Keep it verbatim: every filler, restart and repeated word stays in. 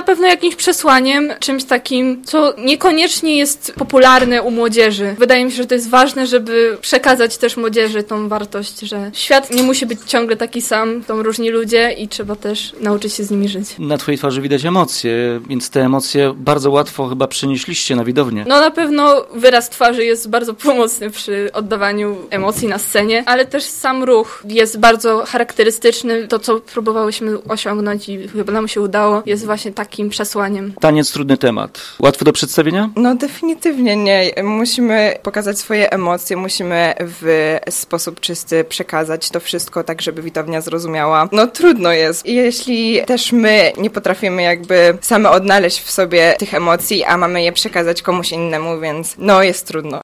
pewno jakimś przesłaniem, czymś takim, co niekoniecznie jest popularne u młodzieży. Wydaje mi się, że to jest ważne, żeby przekazać też młodzieży tą wartość, że świat nie musi być ciągle taki sam, są różni ludzie i trzeba też nauczyć się z nimi żyć. Na twojej twarzy widać emocje, więc te emocje bardzo łatwo chyba przenieśliście na widownię. No na pewno wyraz twarzy jest bardzo pomocny przy oddawaniu emocji na scenie, ale też sam ruch jest bardzo charakterystyczny. To, co próbowałyśmy osiągnąć i chyba nam się udało, jest właśnie takim przesłaniem. Taniec, trudny temat. Łatwy do przedstawienia? No definitywnie nie. Musimy pokazać swoje emocje, musimy w sposób czysty przekazać to wszystko tak, żeby widownia zrozumiała. No trudno jest. I jeśli też my nie potrafimy jakby same odnaleźć w sobie tych emocji, a mamy je przekazać komuś innemu, więc no jest trudno.